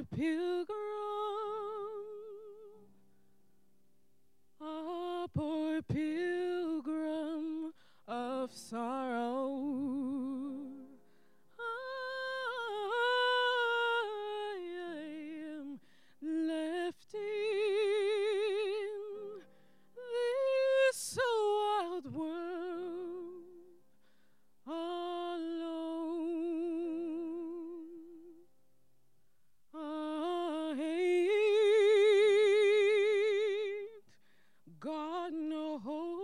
pilgrim, a poor pilgrim of sorrow. I am left in this wild world alone. I ain't got no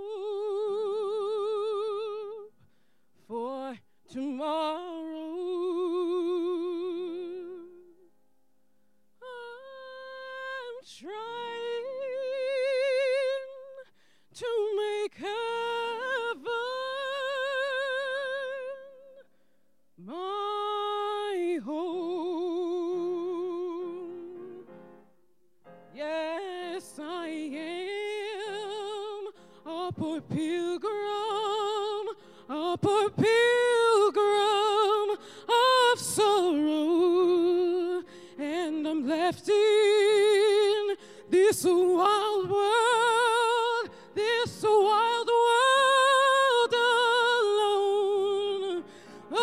hope for tomorrow. I'm trying to make heaven my home. Yes, I am a poor pilgrim, a poor pilgrim of sorrow, and I'm left in this wild world, this wild world alone.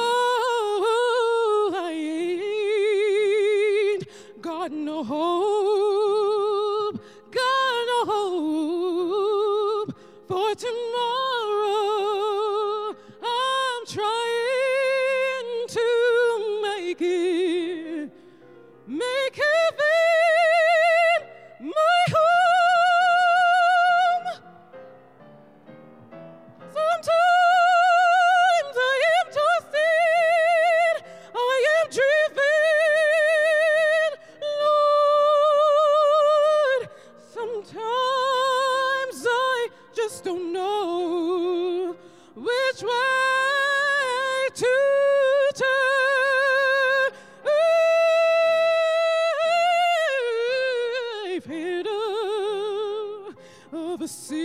Oh, I ain't got no hope, got no hope for tomorrow. I'm trying to make it, make heaven my home. Sometimes I am tossing, I am driven, Lord. Sometimes I just don't know which way to turn. I've heard of a city